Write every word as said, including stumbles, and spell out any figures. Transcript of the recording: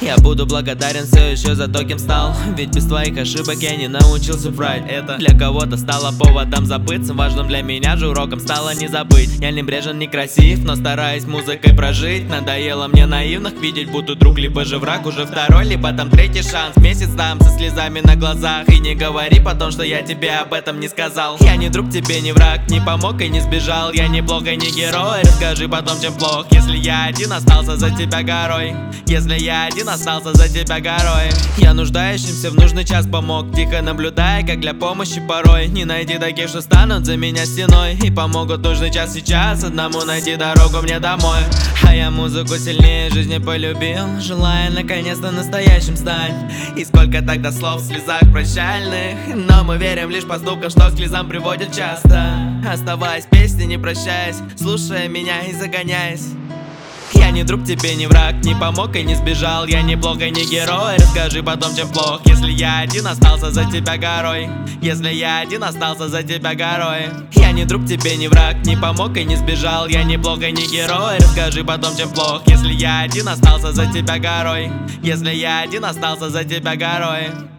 Я буду благодарен все еще за то, кем стал. Ведь без твоих ошибок я не научился врать. Это для кого-то стало поводом забыться. Важным для меня же уроком стало не забыть. Я не брежен, не красив, но стараюсь музыкой прожить. Надоело мне наивных видеть, будто друг, либо же враг. Уже второй, либо там третий шанс. Месяц дам со слезами на глазах. И не говори потом, что я тебе об этом не сказал. Я не друг тебе, не враг, не помог и не сбежал. Я не блог и не герой, расскажи потом, чем плох. Если я один остался за тебя горой, если я один остался за тебя горой. Я нуждающимся в нужный час помог, тихо наблюдая, как для помощи порой. Не найди таких, что станут за меня стеной и помогут в нужный час сейчас одному найти дорогу мне домой. А я музыку сильнее жизни полюбил, желая наконец-то настоящим стать. И сколько тогда слов в слезах прощальных, но мы верим лишь поступкам, что к слезам приводят часто. Оставаясь в песне, не прощаясь, слушая меня и загоняясь. Я не друг тебе, не враг, не помог и не сбежал. Я не блог и не герой, расскажи потом, чем плох. Если я один остался за тебя горой, если я один остался за тебя горой. Я не друг тебе, не враг, не помог и не сбежал. Я не блог и не герой, расскажи потом, чем плох. Если я один остался за тебя горой, если я один остался за тебя горой.